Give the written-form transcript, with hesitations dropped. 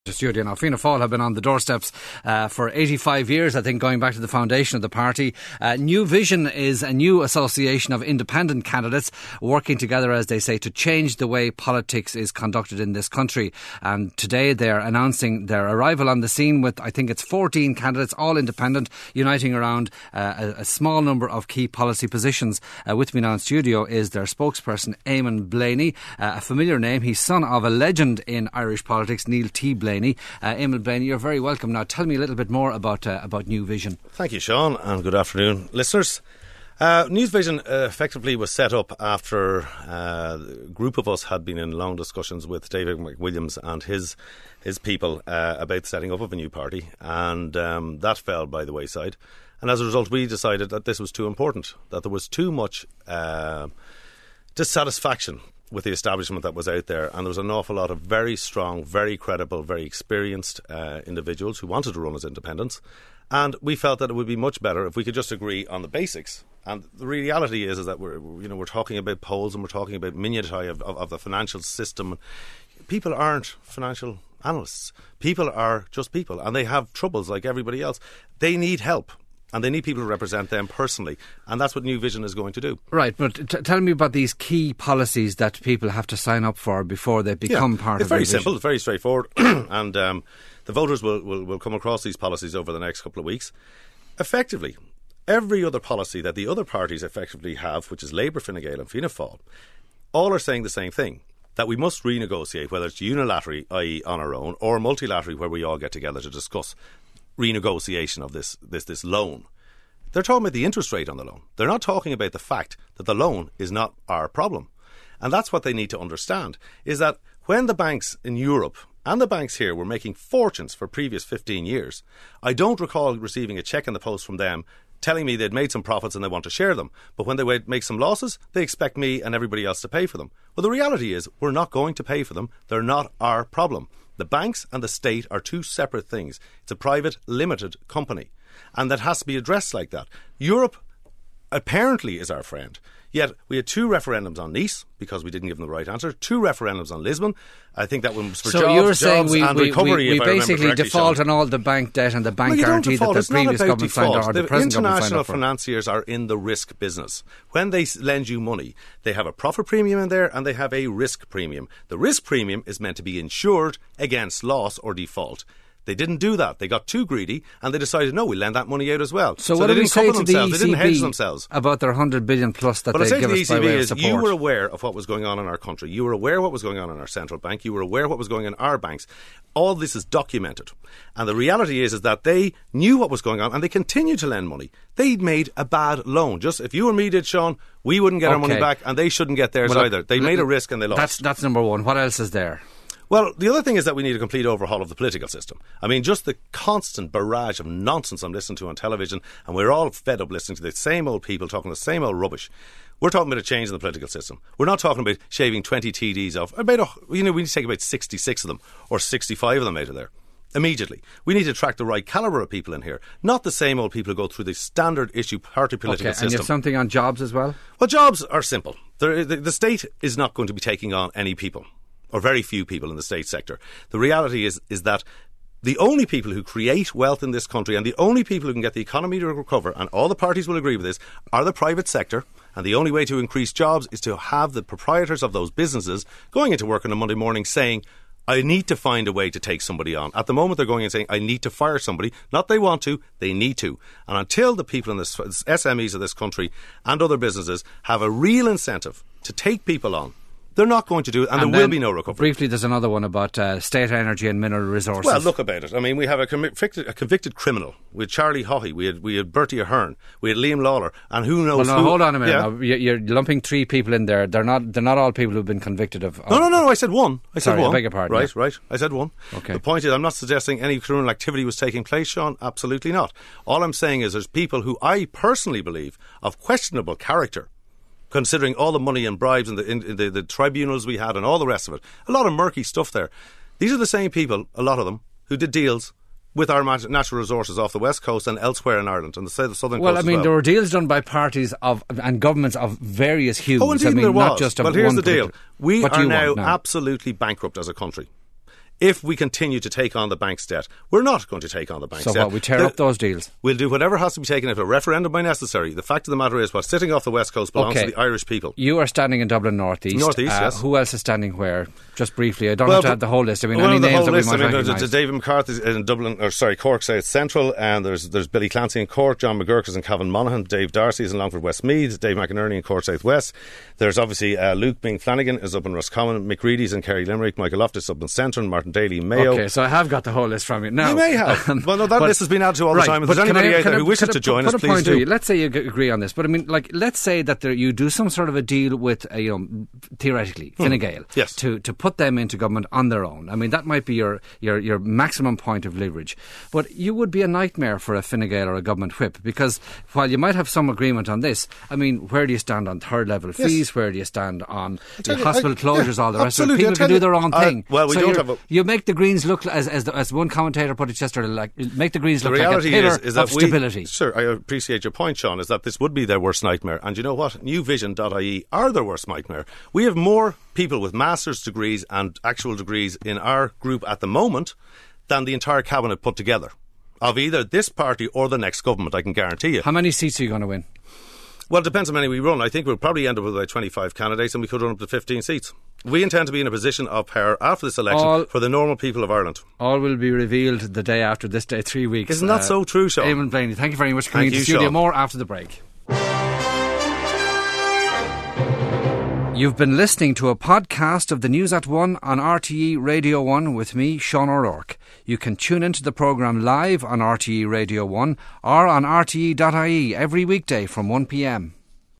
Studio now. Fianna Fáil have been on the doorsteps for 85 years, I think, going back to the foundation of the party. New Vision is a new association of independent candidates working together, as they say, to change the way politics is conducted in this country. And today they're announcing their arrival on the scene with, I think it's 14 candidates, all independent, uniting around a small number of key policy positions. With me now in studio is their spokesperson, Eamon Blaney, a familiar name. He's son of a legend in Irish politics, Neil T. Blaney. Eamon Blaney, you're very welcome. Now tell me a little bit more about New Vision. Thank you, Sean, and good afternoon, listeners. New Vision effectively was set up after a group of us had been in long discussions with David McWilliams and his people about setting up of a new party, and that fell by the wayside. And as a result, we decided that this was too important, that there was too much dissatisfaction with the establishment that was out there, and there was an awful lot of very strong, very credible, very experienced individuals who wanted to run as independents, and we felt that it would be much better if we could just agree on the basics. And the reality is that we're talking about polls and we're talking about minutiae of the financial system. People aren't financial analysts. People are just people, and they have troubles like everybody else. They need help. And they need people to represent them personally. And that's what New Vision is going to do. Right, but tell me about these key policies that people have to sign up for before they become part of New Vision. It's very simple, it's very straightforward. And the voters will come across these policies over the next couple of weeks. Effectively, every other policy that the other parties effectively have, which is Labour, Fine Gael and Fianna Fáil, all are saying the same thing, that we must renegotiate, whether it's unilaterally, i.e. on our own, or multilaterally, where we all get together to discuss renegotiation of this loan. They're talking about the interest rate on the loan. They're not talking about the fact that the loan is not our problem. And that's what they need to understand, is that when the banks in Europe and the banks here were making fortunes for previous 15 years, I don't recall receiving a cheque in the post from them telling me they'd made some profits and they want to share them. But when they make some losses, they expect me and everybody else to pay for them. Well, the reality is we're not going to pay for them. They're not our problem. The banks and the state are two separate things. It's a private, limited company. And that has to be addressed like that. Europe apparently is our friend. Yet we had 2 referendums on Nice because we didn't give them the right answer. 2 referendums on Lisbon. I think that one was for jobs and recovery. We basically default on all the bank debt and the bank guarantee that the previous government signed or the present government signed up for. International financiers are in the risk business. When they lend you money, they have a profit premium in there and they have a risk premium. The risk premium is meant to be insured against loss or default. They didn't do that. They got too greedy and they decided, no, we'll lend that money out as well. So what they didn't say to the ECB they didn't hedge themselves about their 100 billion plus that they give us by way of support? You were aware of what was going on in our country. You were aware of what was going on in our central bank. You were aware of what was going on in our banks. All this is documented. And the reality is that they knew what was going on and they continued to lend money. They'd made a bad loan. Just if you or me did, Sean, we wouldn't get our money back and they shouldn't get theirs either. They made a risk and they lost. That's number one. What else is there? Well, the other thing is that we need a complete overhaul of the political system. I mean, just the constant barrage of nonsense I'm listening to on television, and we're all fed up listening to the same old people talking the same old rubbish. We're talking about a change in the political system. We're not talking about shaving 20 TDs off. We need to take about 66 of them or 65 of them out of there immediately. We need to attract the right calibre of people in here, not the same old people who go through the standard issue party political system. And you have something on jobs as well? Well, jobs are simple. The state is not going to be taking on any people, or very few people in the state sector. The reality is that the only people who create wealth in this country and the only people who can get the economy to recover, and all the parties will agree with this, are the private sector. And the only way to increase jobs is to have the proprietors of those businesses going into work on a Monday morning saying, I need to find a way to take somebody on. At the moment they're going and saying, I need to fire somebody. Not they want to, they need to. And until the people in the SMEs of this country and other businesses have a real incentive to take people on, they're not going to do it, and there will be no recovery. Briefly, there's another one about state energy and mineral resources. Well, look about it. I mean, we have a convicted criminal. We had Charlie Haughey, we had Bertie Ahern, we had Liam Lawler, and who knows who... hold on a minute. Yeah. Now, you're lumping 3 people in there. They're not all people who've been convicted of... No, I said one. Sorry, I beg your pardon. Right, I said one. Okay. The point is, I'm not suggesting any criminal activity was taking place, Sean. Absolutely not. All I'm saying is there's people who I personally believe of questionable character, considering all the money and bribes and the tribunals we had and all the rest of it. A lot of murky stuff there. These are the same people, a lot of them, who did deals with our natural resources off the west coast and elsewhere in Ireland and the southern coast. Well, I mean, there were deals done by parties and governments of various hues. Oh, indeed, there was. Not just well, here's the deal. We are now absolutely bankrupt as a country. if we continue to take on the bank's debt. We're not going to take on the bank's debt. So what, we tear up those deals? We'll do whatever has to be taken if a referendum by necessary. The fact of the matter is what's sitting off the West Coast belongs to the Irish people. You are standing in Dublin North East. Yes. Who else is standing where? Just briefly. I don't have to have the whole list. I mean, any names that we might recognise. There's David McCarthy in Cork South Central, and there's Billy Clancy in Cork, John McGurk is in Cavan Monaghan, Dave Darcy is in Longford Westmeath, Dave McInerney in Cork South West. There's obviously Luke Bing Flanagan is up in Roscommon, Mick Reedy's in Kerry Limerick, Michael Loftus up in Centre, Martin Daly in Mayo. Okay, so I have got the whole list from you. Now, you may have. Well, no, that list has been added to all the time. If there's anybody out there who wishes to join us, please do. Let's say you agree on this, but I mean, like, let's say that you do some sort of a deal with, theoretically, Fine Gael, yes, to put them into government on their own. I mean, that might be your maximum point of leverage. But you would be a nightmare for a Fine Gael or a government whip, because while you might have some agreement on this, I mean, where do you stand on third level fees? Yes. Where do you stand on the hospital closures, all the rest of it? People can do their own thing. Well, we don't have you make the Greens look, as one commentator put it yesterday, like, make the Greens look like a pillar of stability. Sure, I appreciate your point, Sean, is that this would be their worst nightmare. And you know what? NewVision.ie are their worst nightmare. We have more people with master's degrees and actual degrees in our group at the moment than the entire cabinet put together, of either this party or the next government, I can guarantee you. How many seats are you going to win? Well, it depends how many we run. I think we'll probably end up with about 25 candidates, and we could run up to 15 seats. We intend to be in a position of power after this election for the normal people of Ireland. All will be revealed the day after this day, 3 weeks. Isn't that so true, Sean? Eamon Blaney, thank you very much for coming to the studio. More after the break. You've been listening to a podcast of the News at 1 on RTE Radio 1 with me, Sean O'Rourke. You can tune into the programme live on RTE Radio 1 or on rte.ie every weekday from 1 p.m.